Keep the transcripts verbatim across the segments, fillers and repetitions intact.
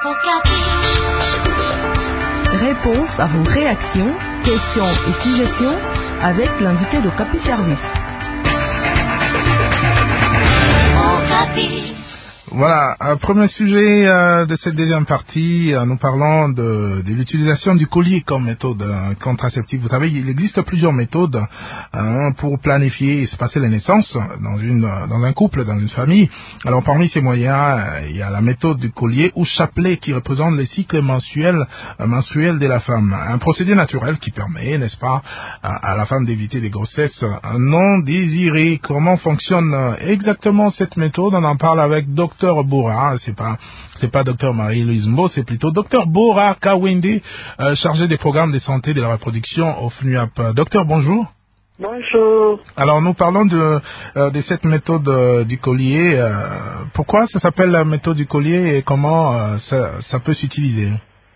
Réponse à vos réactions, questions et suggestions avec l'invité de Capi Service. Voilà, un premier sujet euh, de cette deuxième partie, euh, nous parlons de, de l'utilisation du collier comme méthode euh, contraceptive. Vous savez, il existe plusieurs méthodes euh, pour planifier et se passer les naissances dans une dans un couple, dans une famille. Alors parmi ces moyens, euh, il y a la méthode du collier ou chapelet qui représente les cycles mensuels euh, mensuels de la femme. Un procédé naturel qui permet, n'est-ce pas, à, à la femme d'éviter des grossesses euh, non désirées. Comment fonctionne euh, exactement cette méthode? On en parle avec Docteur Bora, c'est pas c'est pas Docteur Marie-Louise Mbo, c'est plutôt Docteur Bora Kawende, euh, chargé des programmes de santé de la reproduction au F N U A P. Docteur, bonjour. Bonjour. Alors nous parlons de euh, de cette méthode euh, du collier. Euh, pourquoi ça s'appelle la méthode du collier et comment euh, ça, ça peut s'utiliser?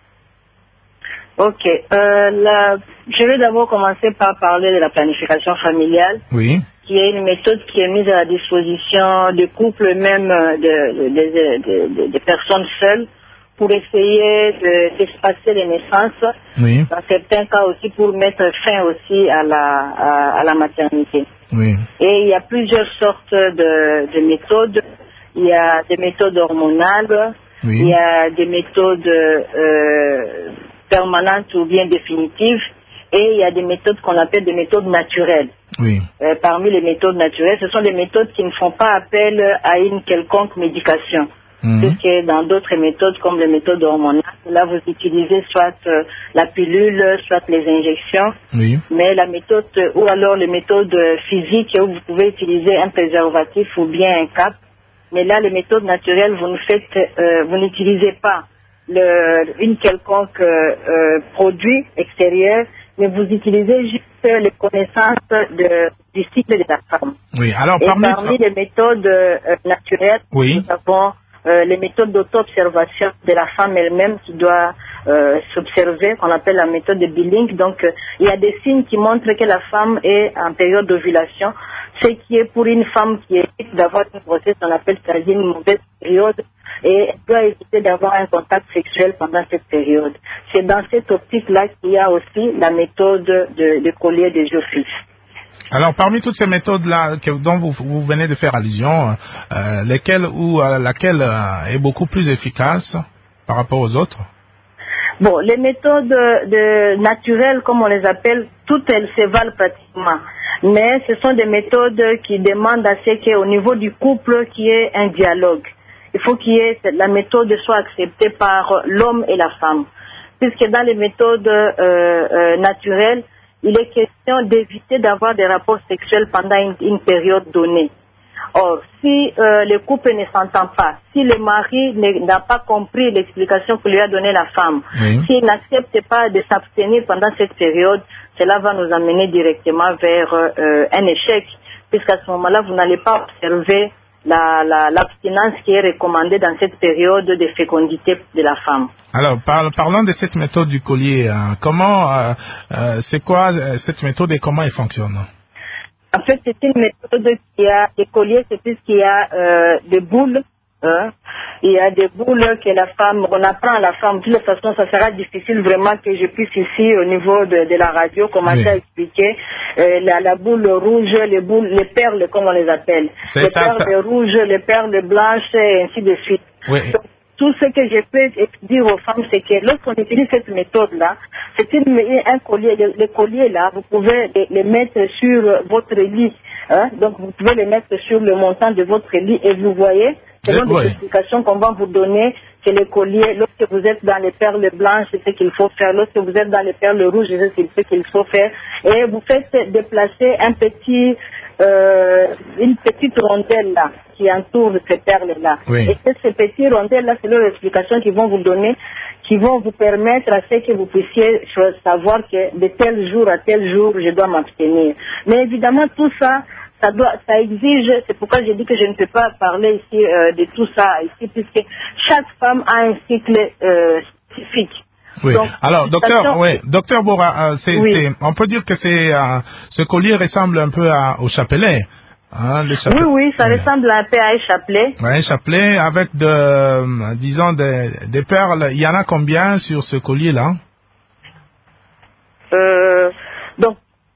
Ok. Euh, la... Je vais d'abord commencer par parler de la planification familiale. Oui. Qui est une méthode qui est mise à la disposition des couples, même de, de, de, de, de personnes seules, pour essayer de, d'espacer les naissances. Oui. Dans certains cas aussi pour mettre fin aussi à la, à, à la maternité. Oui. Et il y a plusieurs sortes de, de méthodes. Il y a des méthodes hormonales. Oui. Il y a des méthodes euh, permanentes ou bien définitives. Et il y a des méthodes qu'on appelle des méthodes naturelles. Oui. Euh, parmi les méthodes naturelles, ce sont des méthodes qui ne font pas appel à une quelconque médication. Mmh. Puisque dans d'autres méthodes, comme les méthodes hormonales, là vous utilisez soit euh, la pilule, soit les injections. Oui. Mais la méthode, ou alors les méthodes physiques, où vous pouvez utiliser un préservatif ou bien un cap. Mais là, les méthodes naturelles, vous ne faites, euh, vous n'utilisez pas le, une quelconque euh, produit extérieur, mais vous utilisez juste les connaissances de, du cycle de la femme. Oui. Alors et parmi, parmi les méthodes euh, naturelles, oui. nous avons euh, les méthodes d'auto-observation de la femme elle-même qui doit euh, s'observer, qu'on appelle la méthode de Billing. Donc, euh, il y a des signes qui montrent que la femme est en période d'ovulation. Ce qui est pour une femme qui évite d'avoir une grossesse, on appelle ça une mauvaise période. Et elle doit éviter d'avoir un contact sexuel pendant cette période. C'est dans cette optique-là qu'il y a aussi la méthode de, de collier des œufs fixes. Alors, parmi toutes ces méthodes-là que, dont vous, vous venez de faire allusion, euh, lesquelles ou euh, laquelle euh, est beaucoup plus efficace par rapport aux autres? Bon, les méthodes de, naturelles, comme on les appelle, toutes elles se valent pratiquement. Mais ce sont des méthodes qui demandent à ce qu'au niveau du couple, qu'il y ait un dialogue. Il faut qu'il y ait, la méthode soit acceptée par l'homme et la femme. Puisque dans les méthodes euh, euh, naturelles, il est question d'éviter d'avoir des rapports sexuels pendant une, une période donnée. Or, si euh, le couple ne s'entend pas, si le mari n'a pas compris l'explication que lui a donnée la femme, oui. S'il n'accepte pas de s'abstenir pendant cette période, cela va nous amener directement vers euh, un échec, puisqu'à ce moment-là, vous n'allez pas observer la, la, l'abstinence qui est recommandée dans cette période de fécondité de la femme. Alors, par, parlons de cette méthode du collier. Hein. Comment, euh, euh, c'est quoi euh, cette méthode et comment elle fonctionne? En fait, c'est une méthode qui a des colliers, c'est plus qu'il y a euh, des boules. Hein. Il y a des boules que la femme, on apprend à la femme. De toute façon, ça sera difficile vraiment que je puisse ici, au niveau de, de la radio, commencer oui. à expliquer euh, la, la boule rouge, les boules, les perles, comme on les appelle. C'est les ça, perles ça. rouges, les perles blanches, et ainsi de suite. Oui. Donc, tout ce que je peux dire aux femmes, c'est que lorsqu'on utilise cette méthode-là, c'est une, un collier. Les, les colliers-là, vous pouvez les, les mettre sur votre lit. Hein? Donc, vous pouvez les mettre sur le montant de votre lit et vous voyez, selon les oui. explications qu'on va vous donner, que les colliers, lorsque vous êtes dans les perles blanches, c'est ce qu'il faut faire. Lorsque vous êtes dans les perles rouges, c'est ce qu'il faut faire. Et vous faites déplacer un petit, euh, une petite rondelle là, qui entoure ces perles-là. Oui. Et ces petits rondelles-là, c'est leurs explications qu'ils vont vous donner, qui vont vous permettre à ce que vous puissiez savoir que de tel jour à tel jour, je dois m'abstenir. Mais évidemment, tout ça, ça doit, ça exige, c'est pourquoi j'ai dit que je ne peux pas parler ici euh, de tout ça ici, puisque chaque femme a un cycle euh, spécifique. Oui. Donc, alors, docteur, oui, docteur Bora, euh, c'est, oui. c'est, on peut dire que c'est, euh, ce collier ressemble un peu à, au chapelet. Hein, le chapelet. Oui, oui, ça ouais. ressemble un peu à un chapelet. Ouais, un chapelet avec de, euh, disons, des, des perles. Il y en a combien sur ce collier-là? Euh, donc,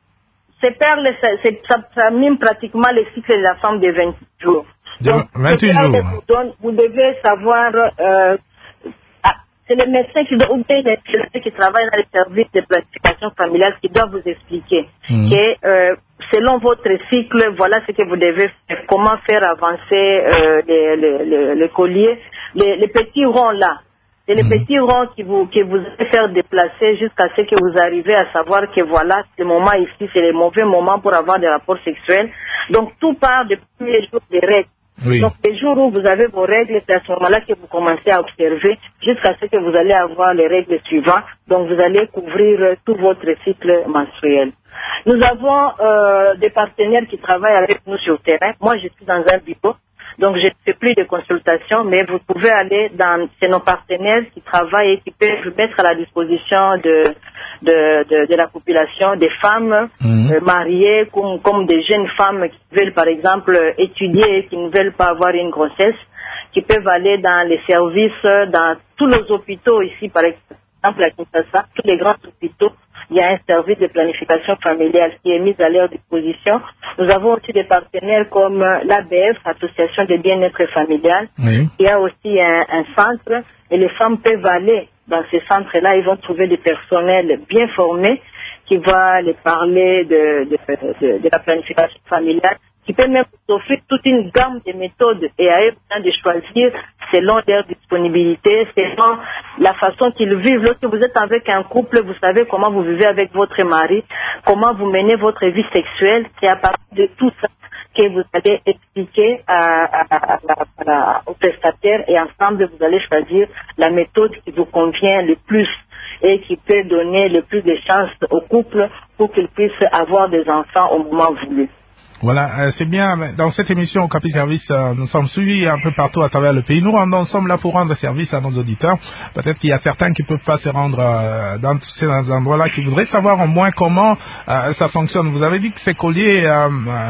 ces perles, ça, c'est, ça, ça mime pratiquement le cycle de la femme de vingt-huit jours. De Donc, vingt-huit ces perles jours. vous, donne, vous devez savoir, euh, ah, c'est le médecin qui, ou bien les médecins qui travaillent dans les services de planification familiale qui doivent vous expliquer Mmh. que euh, selon votre cycle, voilà ce que vous devez faire, comment faire avancer euh, les, les, les, les colliers, les, les petits ronds là. C'est les Mmh. petits ronds qui vous, qui vous allez faire déplacer jusqu'à ce que vous arrivez à savoir que voilà, ce moment ici, c'est le mauvais moment pour avoir des rapports sexuels. Donc, tout part des premiers jours des règles. Oui. Donc, les jours où vous avez vos règles, c'est à ce moment-là que vous commencez à observer jusqu'à ce que vous allez avoir les règles suivantes. Donc, vous allez couvrir euh, tout votre cycle menstruel. Nous avons euh, des partenaires qui travaillent avec nous sur le terrain. Moi, je suis dans un bureau. Donc, je ne fais plus de consultations, mais vous pouvez aller dans, c'est nos partenaires qui travaillent et qui peuvent vous mettre à la disposition de, de, de, de la population, des femmes Mmh. euh, mariées, comme, comme des jeunes femmes qui veulent, par exemple, étudier et qui ne veulent pas avoir une grossesse, qui peuvent aller dans les services, dans tous les hôpitaux ici, par exemple, à Kinshasa, tous les grands hôpitaux. Il y a un service de planification familiale qui est mis à leur disposition. Nous avons aussi des partenaires comme l'A B F, Association de bien-être familial. Oui. Il y a aussi un, un centre et les femmes peuvent aller dans ces centres-là. Ils vont trouver des personnels bien formés qui vont les parler de, de, de, de la planification familiale, qui peut même offrir toute une gamme de méthodes et à eux de choisir selon leur disponibilité, selon la façon qu'ils vivent. Lorsque vous êtes avec un couple, vous savez comment vous vivez avec votre mari, comment vous menez votre vie sexuelle. C'est à partir de tout ça que vous allez expliquer à, à, à, à, à, aux prestataires et ensemble vous allez choisir la méthode qui vous convient le plus et qui peut donner le plus de chances au couple pour qu'ils puissent avoir des enfants au moment voulu. Voilà, euh, c'est bien. Dans cette émission au Capi Service, euh, nous sommes suivis un peu partout à travers le pays. Nous, nous sommes là pour rendre service à nos auditeurs. Peut-être qu'il y a certains qui ne peuvent pas se rendre euh, dans tous ces endroits-là, qui voudraient savoir au moins comment euh, ça fonctionne. Vous avez dit que ces colliers euh,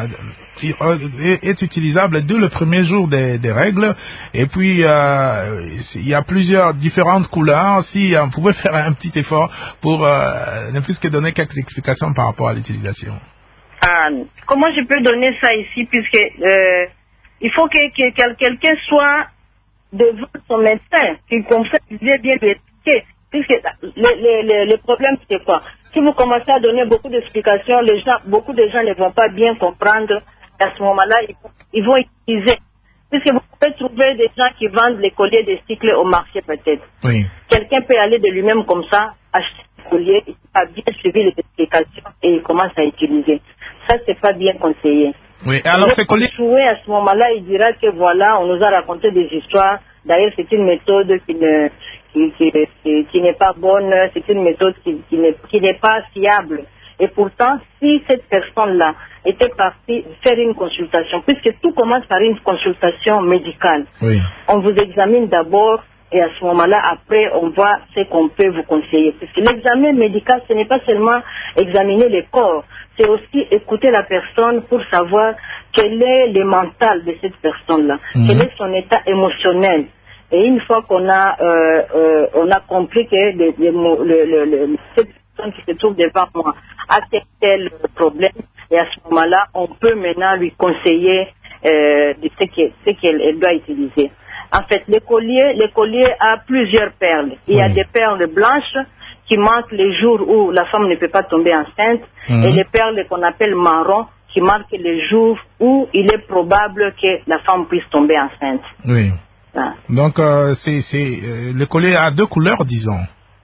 euh, est, est utilisable dès le premier jour des, des règles. Et puis, euh, il y a plusieurs différentes couleurs. Si on pouvait faire un petit effort pour euh, ne plus que donner quelques explications par rapport à l'utilisation. Ah, comment je peux donner ça ici, puisque euh, il faut que, que, que quelqu'un soit devant son médecin, qu'il comprenne bien, bien lui expliquer. Puisque le, le, le, le problème, c'est quoi? Si vous commencez à donner beaucoup d'explications, les gens, beaucoup de gens ne vont pas bien comprendre. À ce moment-là, ils, ils vont utiliser. Puisque vous pouvez trouver des gens qui vendent les colliers de cycle au marché, peut-être. Oui. Quelqu'un peut aller de lui-même comme ça, acheter un collier, il a bien suivi les explications et il commence à utiliser. Ça, c'est pas bien conseillé. Oui, alors ces colliers... À ce moment-là, il dira que voilà, on nous a raconté des histoires. D'ailleurs, c'est une méthode qui ne, qui, qui, qui, qui n'est pas bonne, c'est une méthode qui, qui n'est, qui n'est pas fiable. Et pourtant, si cette personne-là était partie faire une consultation, puisque tout commence par une consultation médicale, oui. On vous examine d'abord et à ce moment-là, après, on voit ce qu'on peut vous conseiller. Parce que l'examen médical, ce n'est pas seulement examiner le corps, c'est aussi écouter la personne pour savoir quel est le mental de cette personne-là, mmh. quel est son état émotionnel. Et une fois qu'on a, euh, euh, on a compris que le, le, le, le, le, cette personne qui se trouve devant moi a tel, tel problème, et à ce moment-là, on peut maintenant lui conseiller euh, de ce qu'elle, ce qu'elle doit utiliser. En fait, le collier, le collier a plusieurs perles. Il y a oui. des perles blanches qui marquent les jours où la femme ne peut pas tomber enceinte, mmh. et les perles qu'on appelle marron qui marquent les jours où il est probable que la femme puisse tomber enceinte. Oui. Ah. Donc, euh, c'est, c'est, euh, le collier a deux couleurs, disons.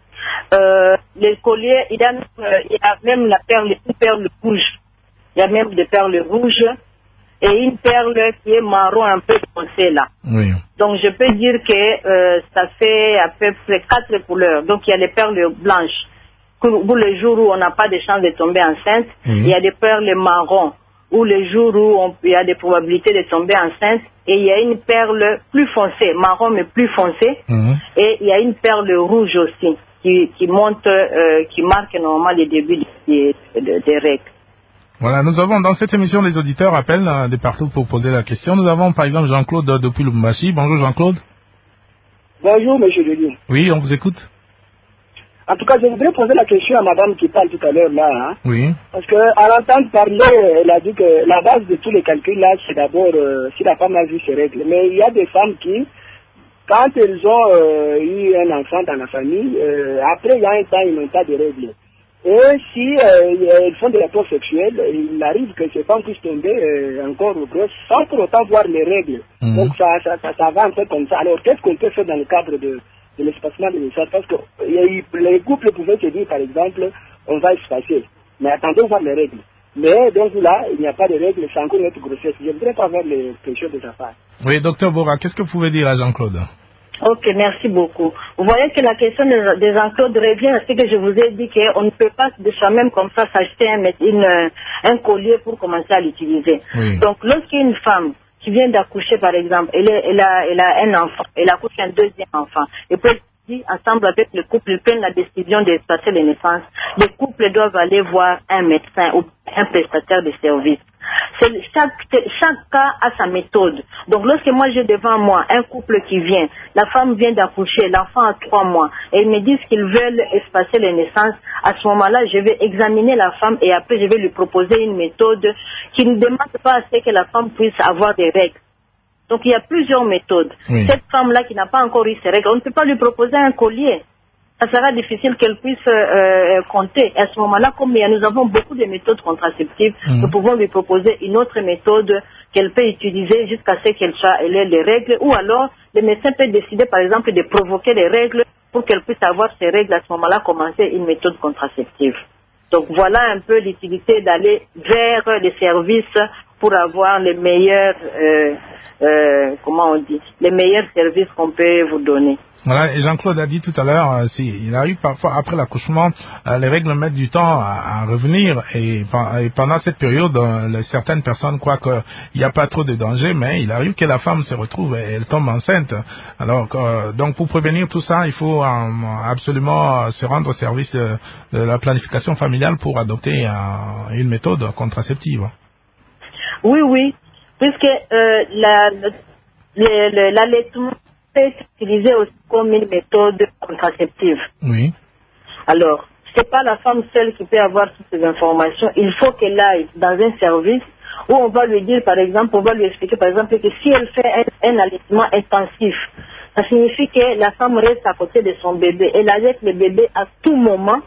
Euh, le collier, il y a, euh, il y a même la perle, une perle rouge. Il y a même des perles rouges et une perle qui est marron un peu foncé là. Oui. Donc, je peux dire que euh, ça fait à peu près quatre couleurs. Donc, il y a les perles blanches pour les jours où on n'a pas de chance de tomber enceinte. Oui. Il y a des perles marron où les jours où on, il y a des probabilités de tomber enceinte. Et il y a une perle plus foncée, marron mais plus foncée. Mmh. Et il y a une perle rouge aussi qui, qui monte, euh, qui marque normalement les débuts des, des, des règles. Voilà, nous avons dans cette émission, les auditeurs appellent euh, de partout pour poser la question. Nous avons par exemple Jean-Claude depuis Lubumbashi. Bonjour Jean-Claude. Bonjour monsieur Denis. Oui, on vous écoute. En tout cas, je voudrais poser la question à madame qui parle tout à l'heure là. Hein, oui. Parce qu'à l'entendre parler, elle a dit que la base de tous les calculs là, c'est d'abord euh, si la femme a vu ses règles. Mais il y a des femmes qui, quand elles ont euh, eu un enfant dans la famille, euh, après il y a un temps, ils n'ont pas de règles. Et si euh, elles font des rapports sexuels, il arrive que ces femmes puissent tomber euh, encore grosses sans pour autant voir les règles. Mmh. Donc ça, ça, ça, ça va un peu comme ça. Alors qu'est-ce qu'on peut faire dans le cadre de, de l'espacement de naissance? Parce que les couples pouvaient se dire par exemple, on va espacer, mais attendez voir les règles. Mais donc là, il n'y a pas de règles, c'est encore notre grossesse. Je ne voudrais pas voir les questions de sa part. Oui, docteur Bora, qu'est-ce que vous pouvez dire à Jean-Claude? Ok, merci beaucoup. Vous voyez que la question de Jean-Claude revient à ce que je vous ai dit qu'on ne peut pas de soi-même comme ça s'acheter un, une, un collier pour commencer à l'utiliser. Oui. Donc, lorsqu'une femme qui vient d'accoucher, par exemple, elle, est, elle, a, elle a un enfant, elle accouche un deuxième enfant, et puis ensemble avec le couple, ils prennent la décision d'espacer les naissances, les couples doivent aller voir un médecin ou un prestataire de service. Chaque, chaque cas a sa méthode. Donc lorsque moi j'ai devant moi un couple qui vient, la femme vient d'accoucher, l'enfant a trois mois, et ils me disent qu'ils veulent espacer les naissances, à ce moment-là je vais examiner la femme et après je vais lui proposer une méthode qui ne demande pas à ce que la femme puisse avoir des règles. Donc il y a plusieurs méthodes. Oui. Cette femme-là qui n'a pas encore eu ses règles, on ne peut pas lui proposer un collier. Ça sera difficile qu'elle puisse euh, compter. À ce moment-là, comme nous avons beaucoup de méthodes contraceptives, mmh. nous pouvons lui proposer une autre méthode qu'elle peut utiliser jusqu'à ce qu'elle ait les règles. Ou alors, le médecin peut décider, par exemple, de provoquer les règles pour qu'elle puisse avoir ses règles. À ce moment-là, commencer une méthode contraceptive. Donc, voilà un peu l'utilité d'aller vers les services pour avoir les meilleurs, euh, euh, comment on dit, les meilleurs services qu'on peut vous donner. Voilà, et Jean-Claude a dit tout à l'heure, euh, si, il arrive parfois après l'accouchement, euh, les règles mettent du temps à, à revenir et, et pendant cette période, euh, certaines personnes croient qu'il n'y a pas trop de danger, mais il arrive que la femme se retrouve et elle tombe enceinte. Alors, euh, donc pour prévenir tout ça, il faut euh, absolument se rendre au service de, de la planification familiale pour adopter euh, une méthode contraceptive. Oui, oui, puisque euh, la, le, le, l'allaitement peut être utilisé aussi comme une méthode contraceptive. Oui. Alors, c'est pas la femme seule qui peut avoir toutes ces informations. Il faut qu'elle aille dans un service où on va lui dire, par exemple, on va lui expliquer, par exemple, que si elle fait un, un allaitement intensif, ça signifie que la femme reste à côté de son bébé. Elle allaite le bébé à tout moment.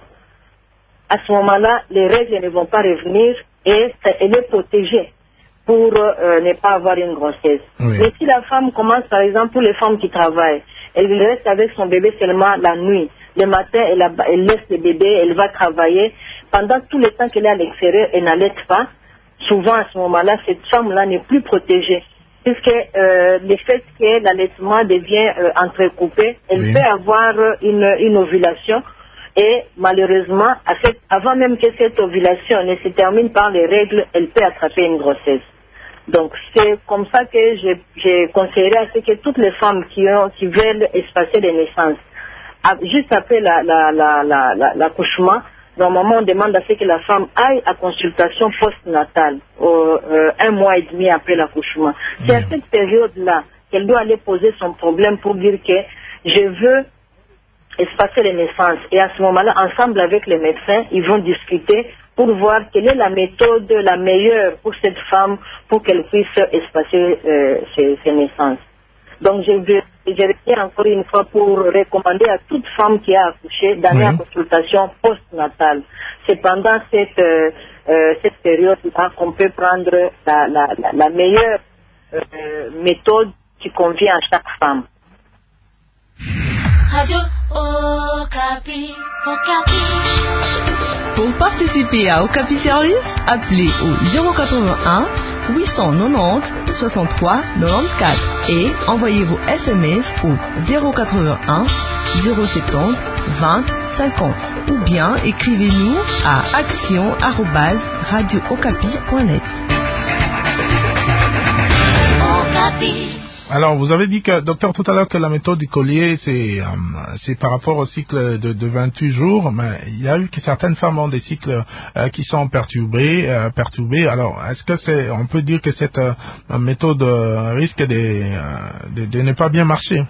À ce moment-là, les règles ne vont pas revenir et elle est protégée pour euh, ne pas avoir une grossesse. Oui. Mais si la femme commence, par exemple, pour les femmes qui travaillent, elle reste avec son bébé seulement la nuit. Le matin, elle, a, elle laisse le bébé, elle va travailler. Pendant tout le temps qu'elle est à l'extérieur, elle n'allaite pas. Souvent, à ce moment-là, cette femme-là n'est plus protégée. Puisque euh, le fait que l'allaitement devient euh, entrecoupé, elle oui. peut avoir une, une ovulation. Et malheureusement, à cette, avant même que cette ovulation ne se termine par les règles, elle peut attraper une grossesse. Donc c'est comme ça que j'ai, j'ai conseillé à ce que toutes les femmes qui, ont, qui veulent espacer les naissances, juste après la, la, la, la, la, l'accouchement, normalement on demande à ce que la femme aille à consultation post-natale, euh, un mois et demi après l'accouchement. C'est à cette période-là qu'elle doit aller poser son problème pour dire que je veux espacer les naissances. Et à ce moment-là, ensemble avec les médecins, ils vont discuter pour voir quelle est la méthode la meilleure pour cette femme pour qu'elle puisse espacer euh, ses, ses naissances. Donc je vais je reviens encore une fois pour recommander à toute femme qui a accouché d'aller oui. en consultation post-natale. C'est pendant cette, euh, euh, cette période-là qu'on peut prendre la, la, la, la meilleure euh, méthode qui convient à chaque femme. Radio Okapi, Okapi. Pour participer à Okapi Service, appelez au zéro quatre-vingt-un huit cent quatre-vingt-dix soixante-trois quatre-vingt-quatorze et envoyez vos S M S au zéro quatre-vingt-un zéro soixante vingt cinquante ou bien écrivez-nous à action arobase radio okapi point net. Okapi. Alors, vous avez dit que, docteur, tout à l'heure que la méthode du collier, c'est, euh, c'est par rapport au cycle de, de vingt-huit jours, mais il y a eu que certaines femmes ont des cycles euh, qui sont perturbés, euh, perturbés. Alors, est-ce que c'est, on peut dire que cette euh, méthode euh, risque de, euh, de, de ne pas bien marcher?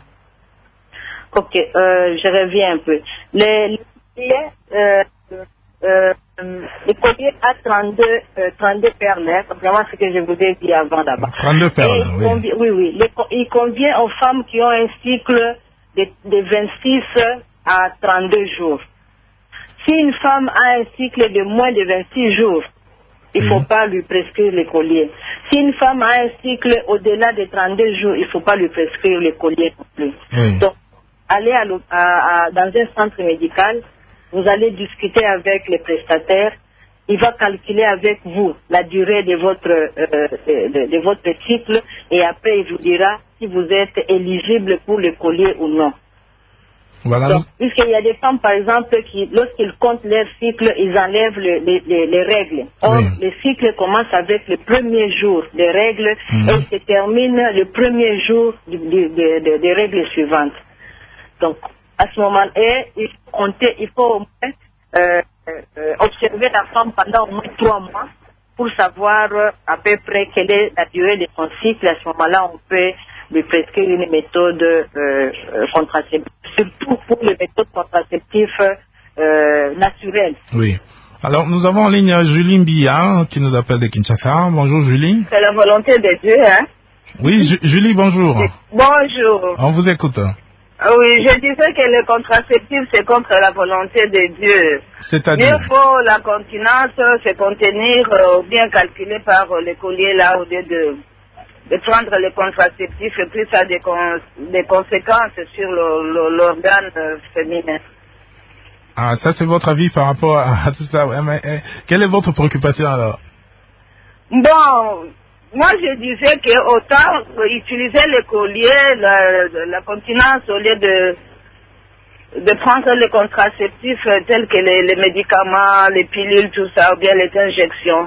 Ok, euh, je reviens un peu. Les, les euh, euh, le collier a trente-deux, euh, trente-deux perles, hein, contrairement à ce que je vous ai dit avant d'abord. trente-deux perles, oui. Convient, oui, oui. Les, il convient aux femmes qui ont un cycle de, de vingt-six à trente-deux jours. Si une femme a un cycle de moins de vingt-six jours, il ne faut mmh. pas lui prescrire le collier. Si une femme a un cycle au-delà de trente-deux jours, il ne faut pas lui prescrire le collier non plus. Mmh. Donc, allez à, à, à, dans un centre médical, vous allez discuter avec les prestataires, il va calculer avec vous la durée de votre, euh, de, de votre cycle et après il vous dira si vous êtes éligible pour le collier ou non. Voilà. Donc, puisqu'il y a des femmes, par exemple, qui, lorsqu'ils comptent leur cycle, ils enlèvent le, les, les, les règles. Or, oui. le cycle commence avec le premier jour des règles mmh. et se termine le premier jour des de, de, de, de règles suivantes. Donc, à ce moment-là, il faut compter, il faut au moins euh, euh, observer la femme pendant au moins trois mois pour savoir euh, à peu près quelle est la durée de son cycle. À ce moment-là, on peut lui prescrire une méthode euh, euh, contraceptive, surtout pour les méthodes contraceptives euh, naturelles. Oui. Alors, nous avons en ligne Julie Mbia qui nous appelle de Kinshasa. Bonjour Julie. C'est la volonté de Dieu, hein? Oui, Ju- Julie, bonjour. Bonjour. On vous écoute. Oui, je disais que le contraceptif, c'est contre la volonté de Dieu. C'est-à-dire? Il faut la continence se contenir euh, ou bien calculer par euh, les colliers là au lieu de, de prendre le contraceptif et puis ça a des, con, des conséquences sur le, le, l'organe euh, féminin. Ah, ça c'est votre avis par rapport à, à tout ça. Mais, eh, quelle est votre préoccupation alors? Bon... Moi, je disais qu'autant utiliser les colliers, la, la continence, au lieu de, de prendre les contraceptifs tels que les, les médicaments, les pilules, tout ça, ou bien les injections.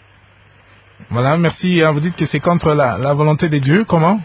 Voilà, merci. Vous dites que c'est contre la, la volonté de Dieu, comment?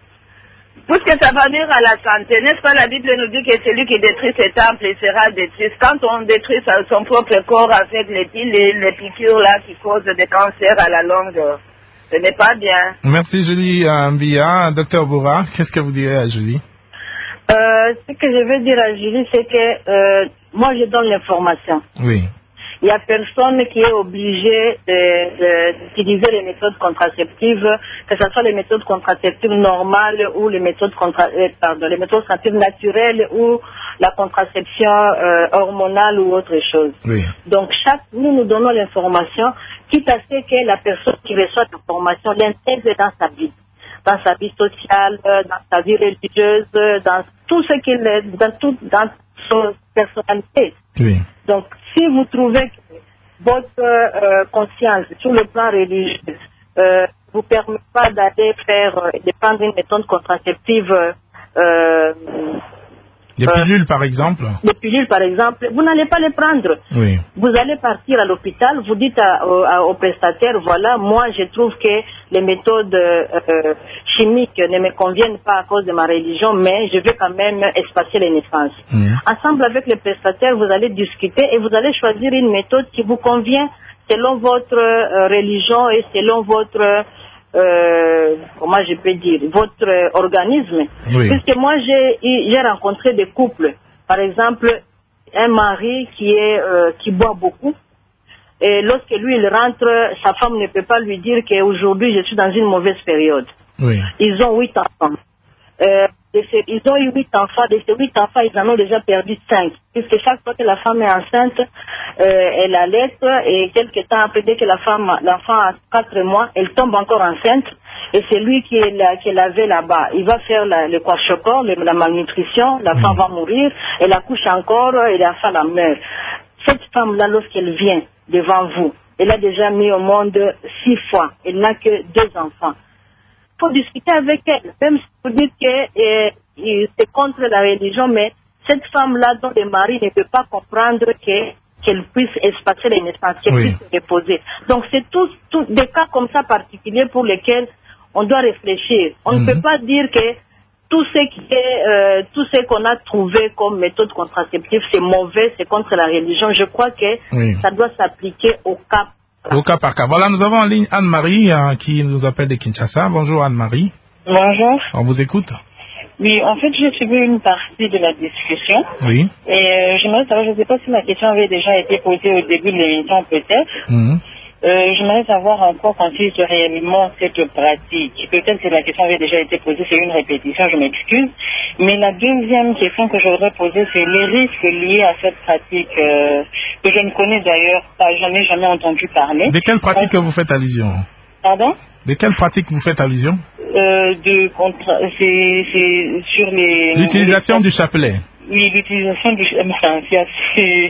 Puisque ça va nuire à la santé. N'est-ce pas, la Bible nous dit que celui qui détruit ses temples, il sera détruit. Quand on détruit son propre corps avec les pilules, les piqûres là qui causent des cancers à la longue, ce n'est pas bien. Merci Julie Mbia. Docteur Boura, qu'est-ce que vous direz à Julie? euh, Ce que je veux dire à Julie, c'est que euh, moi je donne l'information. Oui. Il n'y a personne qui est obligé d'utiliser les méthodes contraceptives, que ce soit les méthodes contraceptives normales ou les méthodes, contra, euh, pardon, les méthodes contraceptives naturelles ou la contraception euh, hormonale ou autre chose. Oui. Donc, chaque, nous nous donnons l'information, quitte à ce que la personne qui reçoit l'information l'intègre dans sa vie, dans sa vie sociale, dans sa vie religieuse, dans tout ce qu'il est, dans, tout, dans son personnalité. Oui. Donc, si vous trouvez que votre euh, conscience sur le plan religieux ne euh, vous permet pas d'aller faire, euh, de prendre une méthode contraceptive, euh, les pilules, euh, par exemple. Les pilules, par exemple, vous n'allez pas les prendre. Oui. Vous allez partir à l'hôpital, vous dites à, à, au prestataire, voilà, moi je trouve que les méthodes euh, chimiques ne me conviennent pas à cause de ma religion, mais je veux quand même espacer les naissances. Mmh. Ensemble avec le prestataire, vous allez discuter et vous allez choisir une méthode qui vous convient selon votre euh, religion et selon votre... Euh, comment je peux dire, votre euh, organisme. Oui. Puisque moi, j'ai, j'ai rencontré des couples. Par exemple, un mari qui est euh, qui boit beaucoup. Et lorsque lui, il rentre, sa femme ne peut pas lui dire qu'aujourd'hui, je suis dans une mauvaise période. Oui. Ils ont huit enfants. Euh, ces, ils ont eu huit enfants. De ces huit enfants, ils en ont déjà perdu cinq. Puisque chaque fois que la femme est enceinte, euh, elle allait et quelques temps après, dès que la femme, l'enfant a quatre mois, elle tombe encore enceinte et c'est lui qui, est là, qui l'avait là-bas. Il va faire la, le kwashiorkor, la malnutrition, la femme mmh. va mourir, elle accouche encore et la femme la meurt. Cette femme-là, lorsqu'elle vient devant vous, elle a déjà mis au monde six fois. Elle n'a que deux enfants. Il faut discuter avec elle, même si vous dites que euh, c'est contre la religion, mais cette femme-là, dont le mari ne peut pas comprendre que, qu'elle puisse espacer les naissances, qu'elle oui. puisse se reposer. Donc, c'est tous tout des cas comme ça particuliers pour lesquels on doit réfléchir. On mmh. ne peut pas dire que tout ce qui est, euh, tout ce qu'on a trouvé comme méthode contraceptive, c'est mauvais, c'est contre la religion. Je crois que oui. ça doit s'appliquer au cas par cas. Au cas par cas. Voilà, nous avons en ligne Anne-Marie euh, qui nous appelle de Kinshasa. Bonjour Anne-Marie. Bonjour. On vous écoute. Oui, en fait, j'ai suivi une partie de la discussion. Oui. Et euh, j'aimerais savoir, je ne sais pas si ma question avait déjà été posée au début de l'émission, peut-être. Mmh. Euh, j'aimerais savoir en quoi consiste réellement cette pratique. Peut-être que la question avait déjà été posée, c'est une répétition, je m'excuse. Mais la deuxième question que je voudrais poser, c'est les risques liés à cette pratique, euh, que je ne connais d'ailleurs pas, jamais, jamais entendu parler. De quelle pratique que vous faites allusion? Pardon? De quelle pratique vous faites allusion? Euh, de contra... c'est, c'est sur les... L'utilisation les... du chapelet. Oui, l'utilisation du chapelet. Enfin, c'est...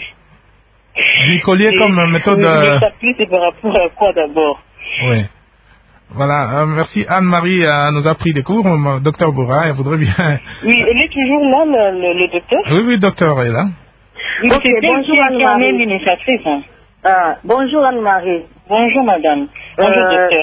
Du collier comme méthode... Le chapelet, c'est par rapport à quoi d'abord? Oui. Voilà, euh, merci Anne-Marie euh, nous a pris des cours, euh, docteur Bora, elle voudrait bien... Oui, elle est toujours là, le, le, le docteur? Oui, oui, docteur est là. Oui, okay, c'est bonjour Anne-Marie, l'initiatrice. Hein. Ah, bonjour Anne-Marie. Bonjour madame. Bonjour euh, docteur.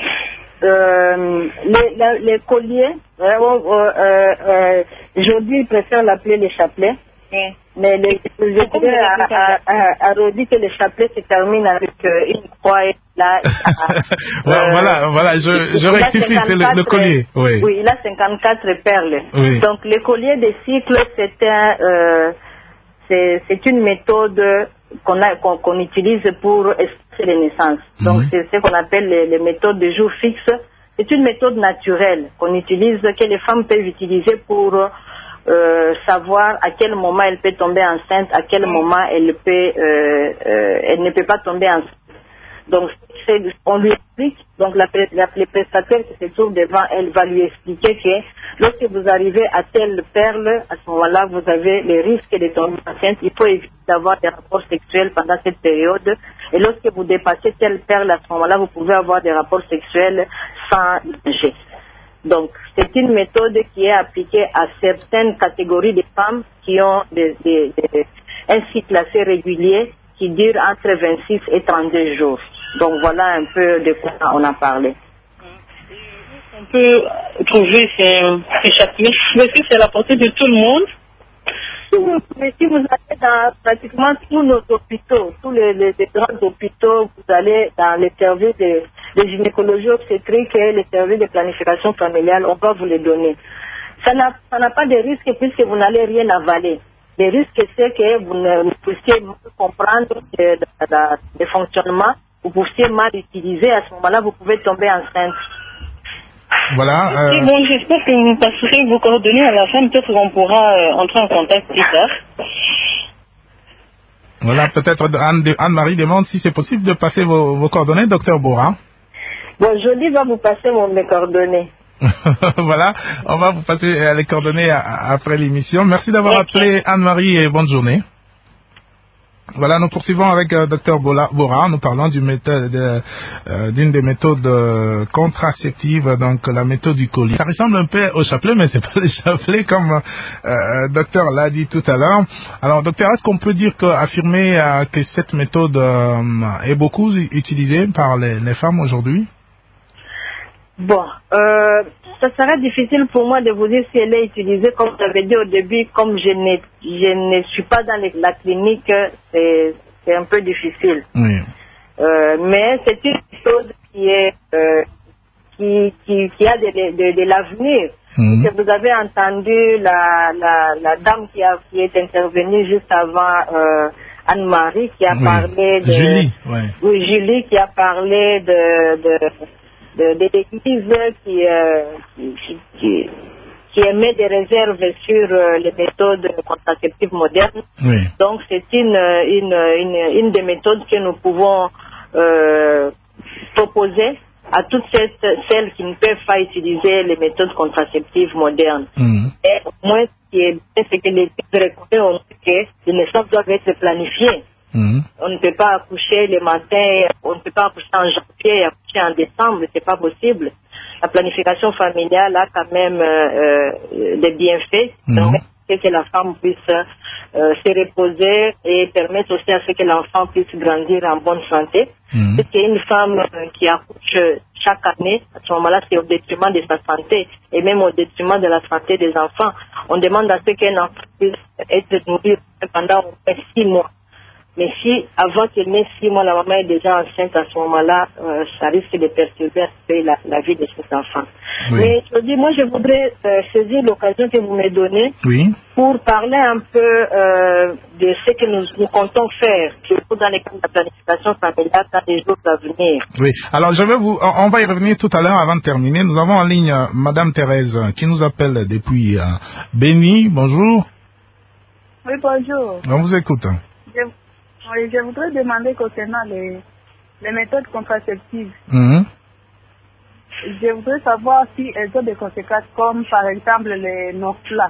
Euh, les, la, les colliers, euh, euh, euh, aujourd'hui, ils préfèrent l'appeler les chapelets. Oui. Mais les, je dirais à, à, à, à Rodi que les chapelets se terminent avec euh, une croix et là. À, voilà, euh, voilà, voilà, je, je rectifie, c'est le, le collier. Oui. Oui, il a cinquante-quatre perles. Oui. Donc, le collier des cycles, c'est un, euh, c'est, c'est une méthode qu'on a, qu'on, qu'on utilise pour espacer les naissances. Donc, mmh. c'est ce qu'on appelle les, les méthodes de jour fixe. C'est une méthode naturelle qu'on utilise, que les femmes peuvent utiliser pour euh, savoir à quel moment elle peut tomber enceinte, à quel moment elle peut, euh, euh, elle ne peut pas tomber enceinte. Donc, c'est, on lui explique, donc la, la, les prestataires qui se trouvent devant elle va lui expliquer que lorsque vous arrivez à telle perle, à ce moment-là, vous avez les risques de tomber enceinte. Il faut éviter d'avoir des rapports sexuels pendant cette période. Et lorsque vous dépassez telle perle, à ce moment-là, vous pouvez avoir des rapports sexuels sans danger. Donc, c'est une méthode qui est appliquée à certaines catégories de femmes qui ont des, des, des, un cycle assez régulier qui dure entre vingt-six et trente-deux jours. Donc, voilà un peu de quoi on a parlé. On peut trouver ces, ces chapelets. Est-ce que c'est à la portée de tout le monde? Mais si vous allez dans pratiquement tous nos hôpitaux, tous les, les, les grands hôpitaux, vous allez dans les services de, de gynécologie obstétrique et les services de planification familiale, on va vous les donner. Ça n'a, ça n'a pas de risque puisque vous n'allez rien avaler. Le risque, c'est que vous ne vous puissiez mal comprendre le, le, le fonctionnement, vous puissiez mal utiliser. À ce moment-là, vous pouvez tomber enceinte. Voilà. Euh... Bon, j'espère que vous passerez vos coordonnées à la fin. Peut-être qu'on pourra euh, entrer en contact plus tard. Voilà, peut-être Anne, Anne-Marie demande si c'est possible de passer vos, vos coordonnées, docteur Bora. Bon, Jolie va vous passer mon, mes coordonnées. Voilà, on va vous passer les coordonnées après l'émission. Merci d'avoir okay. appelé Anne-Marie et bonne journée. Voilà, nous poursuivons avec euh, docteur Bora. Nous parlons du méthode, de, euh, d'une des méthodes euh, contraceptives, donc la méthode du collier. Ça ressemble un peu au chapelet, mais c'est pas le chapelet comme euh, docteur l'a dit tout à l'heure. Alors, docteur, est-ce qu'on peut dire que, affirmer euh, que cette méthode euh, est beaucoup utilisée par les, les femmes aujourd'hui? Bon, euh, ça serait difficile pour moi de vous dire si elle est utilisée, comme j'avais dit au début, comme je ne, je ne suis pas dans les, la clinique, c'est, c'est un peu difficile. Oui. Euh, mais c'est une chose qui est, euh, qui, qui, qui a de, de, de l'avenir. Mm-hmm. Que vous avez entendu la, la, la dame qui, a, qui est intervenue juste avant euh, Anne-Marie, qui a oui. parlé de... Julie, ouais. Oui, Julie, qui a parlé de... de de, de l'église qui, euh, qui, qui, qui émet des réserves sur euh, les méthodes contraceptives modernes. Oui. Donc, c'est une, une, une, une des méthodes que nous pouvons euh, proposer à toutes ces, celles qui ne peuvent pas utiliser les méthodes contraceptives modernes. Mmh. Et au moins, ce qui est bien, c'est que les études reconnaissent que les naissances doivent être planifiées. Mmh. On ne peut pas accoucher le matin, on ne peut pas accoucher en janvier et accoucher en décembre, c'est pas possible. la planification familiale a quand même euh, euh, des bienfaits. Mmh. Donc, c'est que la femme puisse euh, se reposer et permettre aussi à ce que l'enfant puisse grandir en bonne santé. Mmh. Parce qu'une femme euh, qui accouche chaque année, à ce moment-là, c'est au détriment de sa santé et même au détriment de la santé des enfants. On demande à ce qu'un enfant puisse être nourri pendant au moins six mois. Mais si, avant qu'elle n'ait six mois, la maman est déjà enceinte, à ce moment-là, euh, ça risque de perturber la, la vie de cet enfant. Oui. Mais je dis, moi, je voudrais euh, saisir l'occasion que vous me donnez oui. pour parler un peu euh, de ce que nous, nous comptons faire, surtout dans les cas de la planification familiale dans les jours à venir. Oui. Alors, je vais vous, on va y revenir tout à l'heure avant de terminer. Nous avons en ligne euh, Madame Thérèse qui nous appelle depuis euh, Béni. Bonjour. Oui, bonjour. On vous écoute. Je... Oui, je voudrais demander concernant les, les méthodes contraceptives. Mmh. Je voudrais savoir si elles ont des conséquences comme par exemple les Norfla.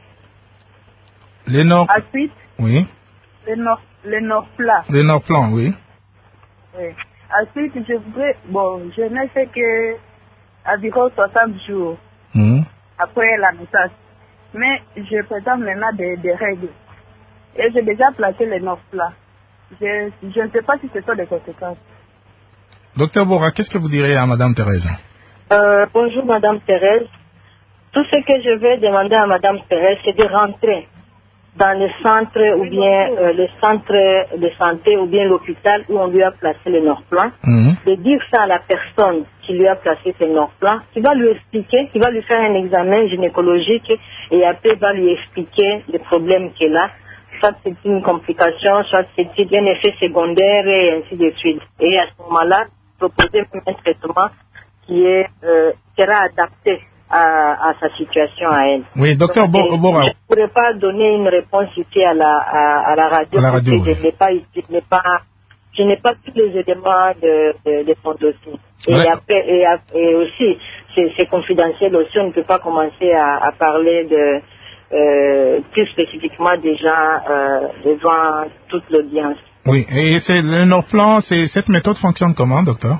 Les Nor... Ensuite, oui. Les, nor... les Norfla. Les Norflan, oui. Oui. Ensuite, je voudrais, bon, je n'ai fait que environ soixante jours mmh. après la naissance. Mais je présente maintenant des, des règles. Et j'ai déjà placé les Norfla. Je, je ne sais pas si ce sont des conséquences. Docteur Bora, qu'est-ce que vous direz à Madame Thérèse? euh, Bonjour Madame Thérèse. Tout ce que je vais demander à Madame Thérèse, c'est de rentrer dans le centre ou bien euh, le centre de santé ou bien l'hôpital où on lui a placé le Norplan, mmh. de dire ça à la personne qui lui a placé ce Norplan, qui va lui expliquer, qui va lui faire un examen gynécologique et après va lui expliquer les problèmes qu'elle a. Soit c'est une complication, soit c'est un effet secondaire et ainsi de suite. Et à ce moment-là, proposer un traitement qui est, euh, sera adapté à, à sa situation à elle. Oui, docteur Bora. Je ne pourrais pas donner une réponse ici à la, à, à la radio, à la radio parce que oui. je n'ai pas, je n'ai pas, je n'ai pas tous les éléments de, de, de son dossier. Et, ouais. après, et, et aussi, c'est, c'est confidentiel aussi, on ne peut pas commencer à, à parler de Euh, plus spécifiquement déjà euh, devant toute l'audience. Oui, et c'est le Norplan, c'est cette méthode fonctionne comment, docteur?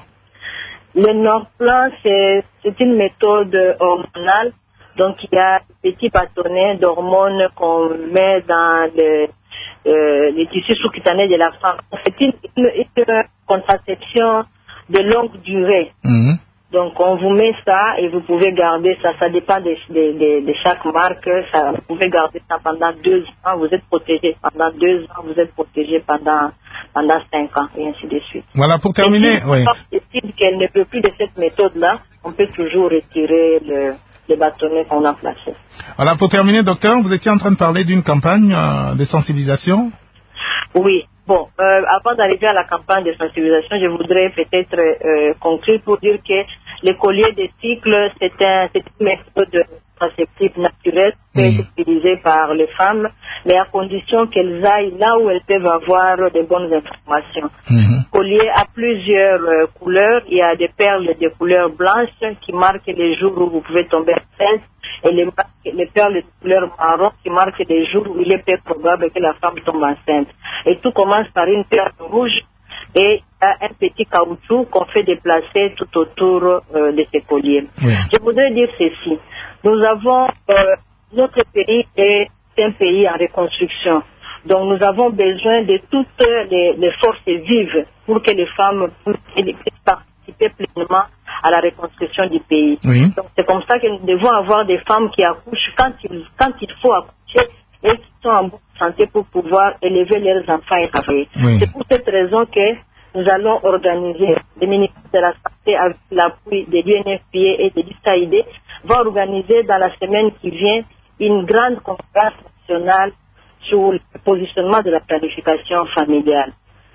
Le Norplan, c'est c'est une méthode hormonale, donc il y a des petits bâtonnets d'hormones qu'on met dans le, euh, les tissus sous-cutanés de la femme. C'est une, une, une contraception de longue durée. Mmh. Donc, on vous met ça et vous pouvez garder ça. Ça dépend de, de, de, de chaque marque. Ça, vous pouvez garder ça pendant deux ans. Vous êtes protégé pendant deux ans. Vous êtes protégé pendant, pendant cinq ans et ainsi de suite. Voilà, pour terminer, si oui. Si décide qu'elle ne peut plus de cette méthode-là, on peut toujours retirer le, le bâtonnet qu'on a placé. Voilà, pour terminer, docteur, vous étiez en train de parler d'une campagne euh, de sensibilisation? Oui. Bon, euh, avant d'arriver à la campagne de sensibilisation, je voudrais peut-être euh, conclure pour dire que les colliers de cycle, c'est un, c'est une méthode contraceptive naturelle qui est utilisée par les femmes, mais à condition qu'elles aillent là où elles peuvent avoir de bonnes informations. Mm-hmm. Collier a plusieurs euh, couleurs. Il y a des perles de couleur blanche qui marquent les jours où vous pouvez tomber enceinte, et les, les perles de couleur marron qui marquent les jours où il est peu probable que la femme tombe enceinte. Et tout commence par une perle rouge et il y a un petit caoutchouc qu'on fait déplacer tout autour euh, de ces colliers. Oui. Je voudrais dire ceci. Nous avons, euh, notre pays est un pays en reconstruction. Donc nous avons besoin de toutes les, les forces vives pour que les femmes puissent participer pleinement à la reconstruction du pays. Oui. Donc c'est comme ça que nous devons avoir des femmes qui accouchent quand il, quand il faut accoucher et qui sont en bonne santé pour pouvoir élever leurs enfants et travailler. Oui. C'est pour cette raison que nous allons organiser, le ministère de la Santé avec l'appui de l'U N F P A et de l'U S A I D va organiser dans la semaine qui vient une grande conférence nationale sur le positionnement de la planification familiale.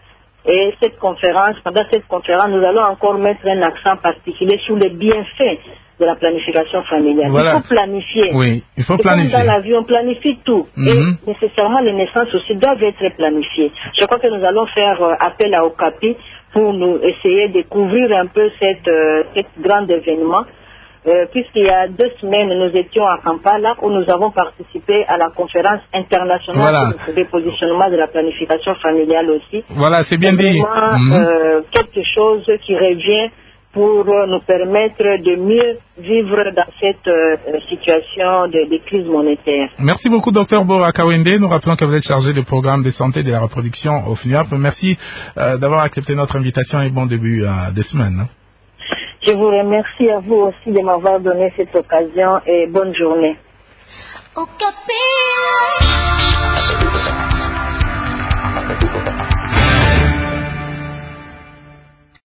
Et cette conférence, pendant cette conférence, nous allons encore mettre un accent particulier sur les bienfaits de la planification familiale. Voilà. Il faut planifier. Oui, il faut C'est planifier. comme dans la vie, on planifie tout. Mm-hmm. Et nécessairement, les naissances aussi doivent être planifiées. Je crois que nous allons faire euh, appel à Okapi pour nous essayer de couvrir un peu cette, euh, cette grand événement. Euh, puisqu'il y a deux semaines, nous étions à Kampala où nous avons participé à la conférence internationale voilà. sur le positionnement de la planification familiale aussi. Voilà, c'est bien c'est dit. Vraiment, mmh. euh, quelque chose qui revient pour nous permettre de mieux vivre dans cette euh, situation de, de crise monétaire. Merci beaucoup, docteur Bora Kawende. Nous rappelons que vous êtes chargé du programme de santé et de la reproduction au FNUAP. Merci euh, d'avoir accepté notre invitation et bon début euh, de semaine. Hein. Je vous remercie à vous aussi de m'avoir donné cette occasion et bonne journée. Okapi.